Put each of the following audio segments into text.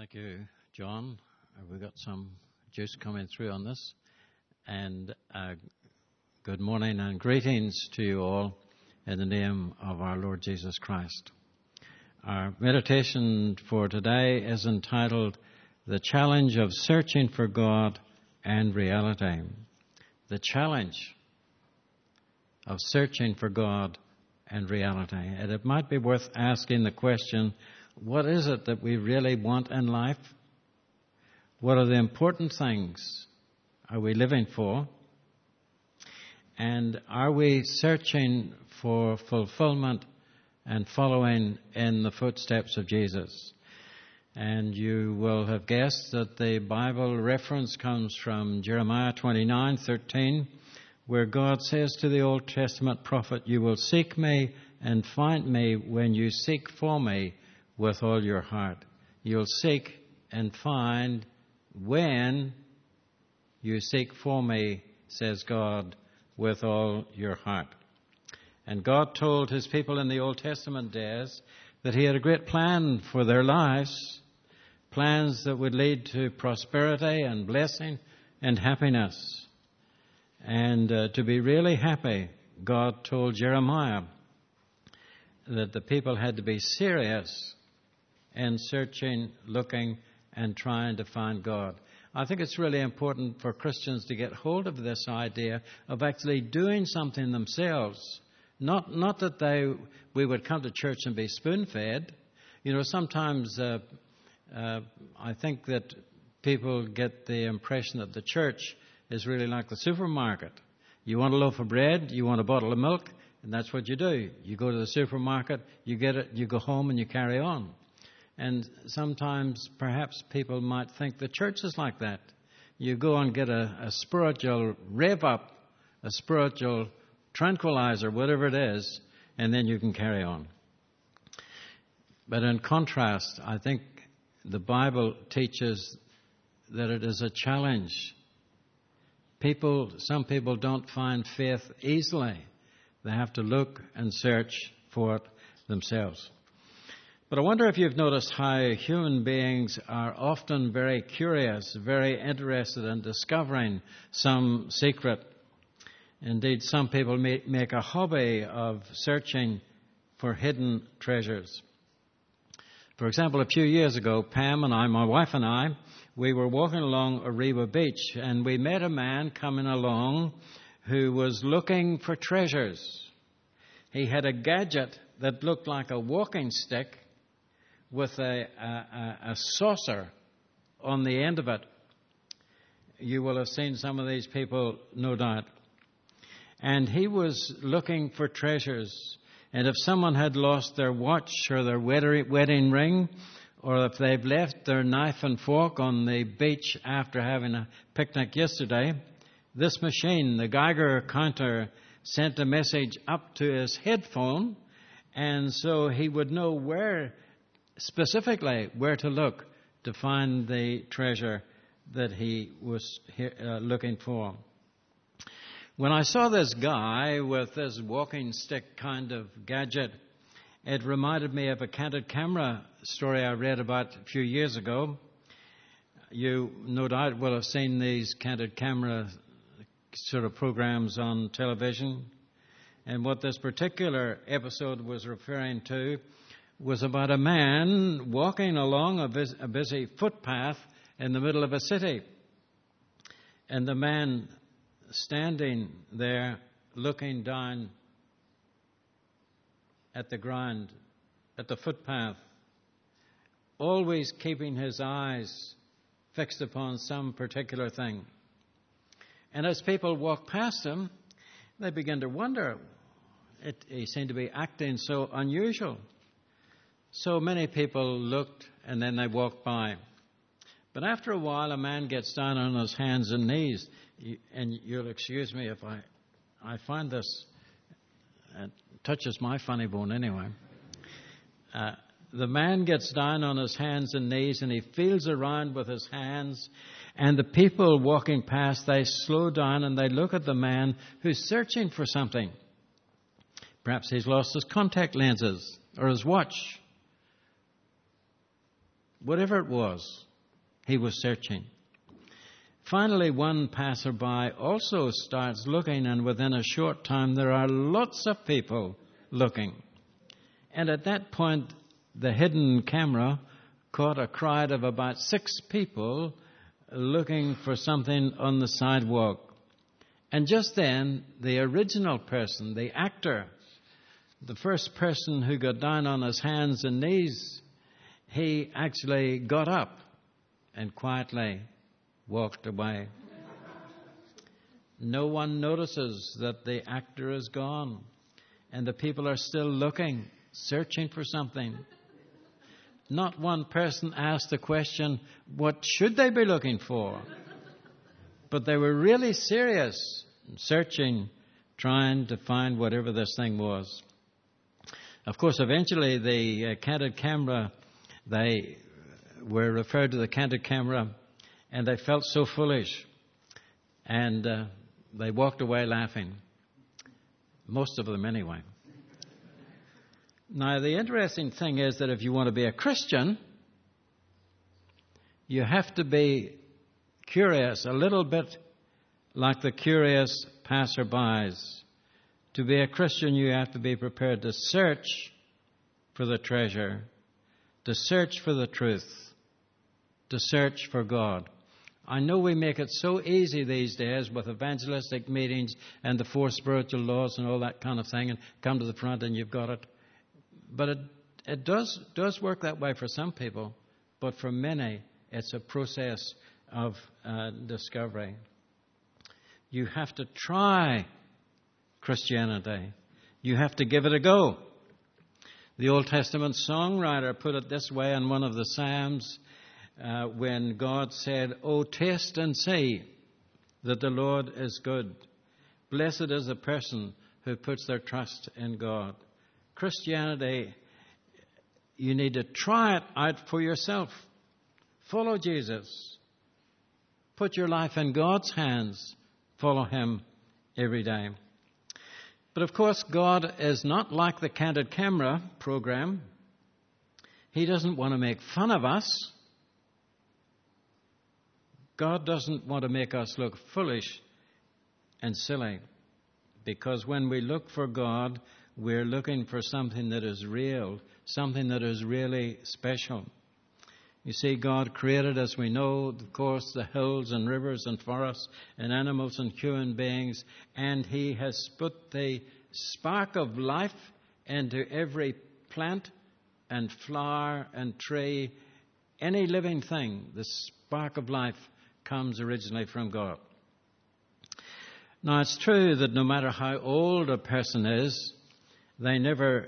Thank you, John. We've got some juice coming through on this. And good morning and greetings to you all in the name of our Lord Jesus Christ. Our meditation for today is entitled, The Challenge of Searching for God and Reality. The challenge of searching for God and reality. And it might be worth asking the question, what is it that we really want in life? What are the important things are we living for? And are we searching for fulfillment and following in the footsteps of Jesus? And you will have guessed that the Bible reference comes from Jeremiah 29:13, where God says to the Old Testament prophet, "You will seek me and find me when you seek for me with all your heart." You'll seek and find when you seek for me, says God, with all your heart. And God told his people in the Old Testament days that he had a great plan for their lives, plans that would lead to prosperity and blessing and happiness. And to be really happy, God told Jeremiah that the people had to be serious in searching, looking, and trying to find God. I think it's really important for Christians to get hold of this idea of actually doing something themselves. Not that we would come to church and be spoon-fed. You know, sometimes I think that people get the impression that the church is really like the supermarket. You want a loaf of bread, you want a bottle of milk, and that's what you do. You go to the supermarket, you get it, you go home, and you carry on. And sometimes perhaps people might think the church is like that. You go and get a spiritual rev-up, a spiritual tranquilizer, whatever it is, and then you can carry on. But in contrast, I think the Bible teaches that it is a challenge. Some people don't find faith easily. They have to look and search for it themselves. But I wonder if you've noticed how human beings are often very curious, very interested in discovering some secret. Indeed, some people make a hobby of searching for hidden treasures. For example, a few years ago, Pam and I, my wife and I, we were walking along Ariwa Beach, and we met a man coming along who was looking for treasures. He had a gadget that looked like a walking stick with a saucer on the end of it. You will have seen some of these people, no doubt. And he was looking for treasures. And if someone had lost their watch or their wedding ring, or if they've left their knife and fork on the beach after having a picnic yesterday, this machine, the Geiger counter, sent a message up to his headphone, and so he would know specifically where to look to find the treasure that he was looking for. When I saw this guy with this walking stick kind of gadget, it reminded me of a candid camera story I read about a few years ago. You no doubt will have seen these candid camera sort of programs on television. And what this particular episode was referring to was about a man walking along a busy footpath in the middle of a city. And the man standing there looking down at the ground, at the footpath, always keeping his eyes fixed upon some particular thing. And as people walk past him, they begin to wonder. He seemed to be acting so unusual. So many people looked and then they walked by. But after a while, a man gets down on his hands and knees. And you'll excuse me if I find this, it touches my funny bone anyway. The man gets down on his hands and knees and he feels around with his hands. And the people walking past, they slow down and they look at the man who's searching for something. Perhaps he's lost his contact lenses or his watch. Whatever it was, he was searching. Finally, one passerby also starts looking, and within a short time there are lots of people looking. And at that point, the hidden camera caught a crowd of about 6 people looking for something on the sidewalk. And just then, the original person, the actor, the first person who got down on his hands and knees, he actually got up and quietly walked away. No one notices that the actor is gone, and the people are still looking, searching for something. Not one person asked the question, what should they be looking for? But they were really serious, searching, trying to find whatever this thing was. Of course, eventually the candid camera, they were referred to the candid camera, and they felt so foolish, and they walked away laughing. Most of them anyway. Now, the interesting thing is that if you want to be a Christian, you have to be curious, a little bit like the curious passerbys. To be a Christian, you have to be prepared to search for the treasure, to search for the truth, to search for God. I know we make it so easy these days with evangelistic meetings and the 4 spiritual laws and all that kind of thing, and come to the front and you've got it. But it does work that way for some people, but for many it's a process of discovery. You have to try Christianity. You have to give it a go. The Old Testament songwriter put it this way in one of the Psalms when God said, "Oh, taste and see that the Lord is good. Blessed is the person who puts their trust in God." Christianity, you need to try it out for yourself. Follow Jesus. Put your life in God's hands. Follow Him every day. But of course, God is not like the Candid Camera program. He doesn't want to make fun of us. God doesn't want to make us look foolish and silly. Because when we look for God, we're looking for something that is real, something that is really special. You see, God created, as we know, of course, the hills and rivers and forests and animals and human beings, and He has put the spark of life into every plant and flower and tree, any living thing. The spark of life comes originally from God. Now, it's true that no matter how old a person is, they never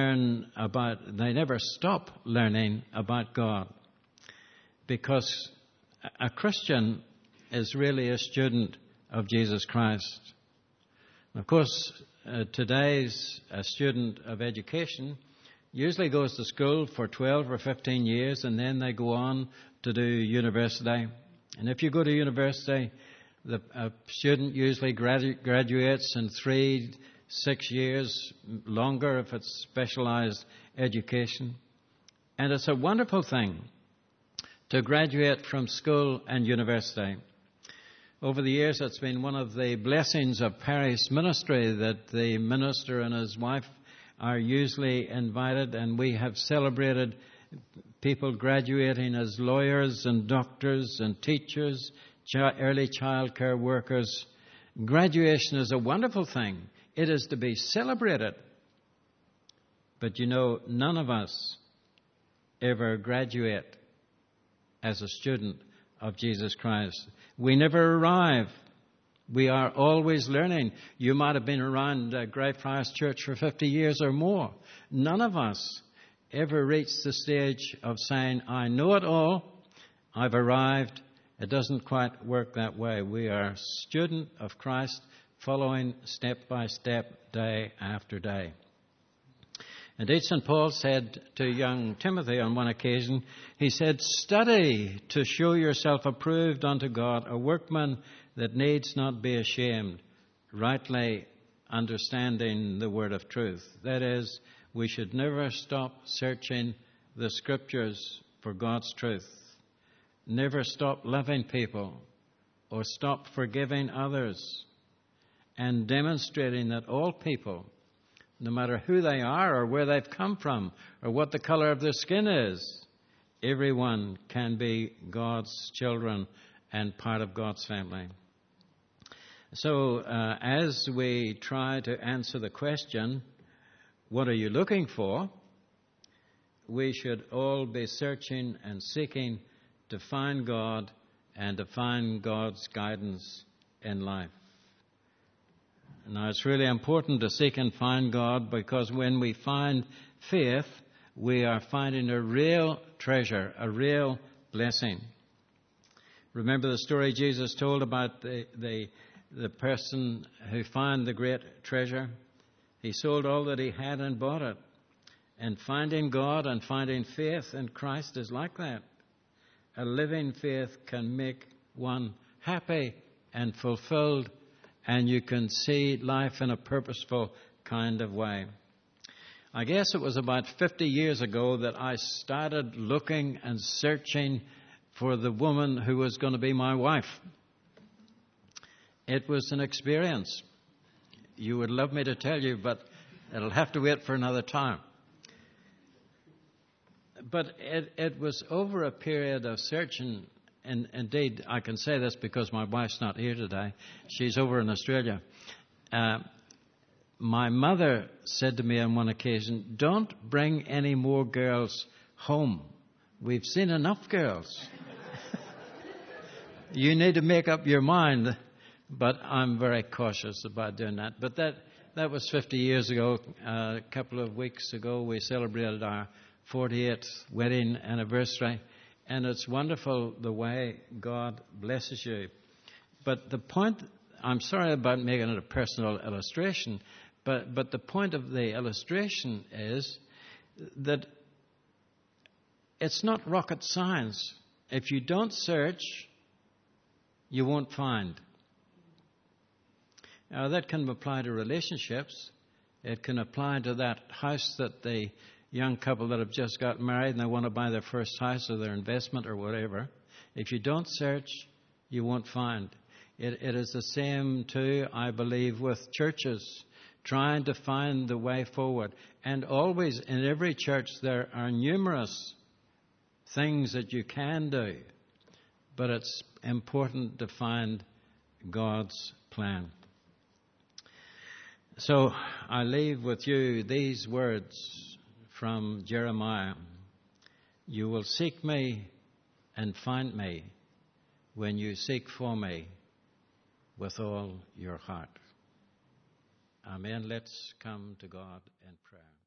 stop learning about God. Because a Christian is really a student of Jesus Christ. Of course, today's student of education usually goes to school for 12 or 15 years, and then they go on to do university. And if you go to university, a student usually graduates in 3-6 years, longer if it's specialized education. And it's a wonderful thing to graduate from school and university. Over the years, it's been one of the blessings of parish ministry that the minister and his wife are usually invited, and we have celebrated people graduating as lawyers and doctors and teachers, early child care workers. Graduation is a wonderful thing. It is to be celebrated. But you know, none of us ever graduate as a student of Jesus Christ. We never arrive. We are always learning. You might have been around Greyfriars Church for 50 years or more. None of us ever reach the stage of saying, I know it all, I've arrived. It doesn't quite work that way. We are a student of Christ, following step by step, day after day. Indeed, St. Paul said to young Timothy on one occasion, he said, "Study to show yourself approved unto God, a workman that needs not be ashamed, rightly understanding the word of truth." That is, we should never stop searching the Scriptures for God's truth. Never stop loving people or stop forgiving others, and demonstrating that all people, no matter who they are or where they've come from or what the color of their skin is, everyone can be God's children and part of God's family. So as we try to answer the question, what are you looking for? We should all be searching and seeking to find God and to find God's guidance in life. Now, it's really important to seek and find God, because when we find faith, we are finding a real treasure, a real blessing. Remember the story Jesus told about the person who found the great treasure? He sold all that he had and bought it. And finding God and finding faith in Christ is like that. A living faith can make one happy and fulfilled, and you can see life in a purposeful kind of way. I guess it was about 50 years ago that I started looking and searching for the woman who was going to be my wife. It was an experience. You would love me to tell you, but it'll have to wait for another time. But it was over a period of searching, and indeed I can say this because my wife's not here today. She's over in Australia. My mother said to me on one occasion, "Don't bring any more girls home. We've seen enough girls. You need to make up your mind." But I'm very cautious about doing that. But that was 50 years ago. A couple of weeks ago, we celebrated our 48th wedding anniversary. And it's wonderful the way God blesses you. But the point, I'm sorry about making it a personal illustration, but the point of the illustration is that it's not rocket science. If you don't search, you won't find. Now, that can apply to relationships. It can apply to that house that the young couple that have just got married and they want to buy their first house or their investment or whatever. If you don't search, you won't find. It is the same too, I believe, with churches, trying to find the way forward. And always in every church there are numerous things that you can do, but it's important to find God's plan. So I leave with you these words from Jeremiah. You will seek me and find me when you seek for me with all your heart. Amen. Let's come to God in prayer.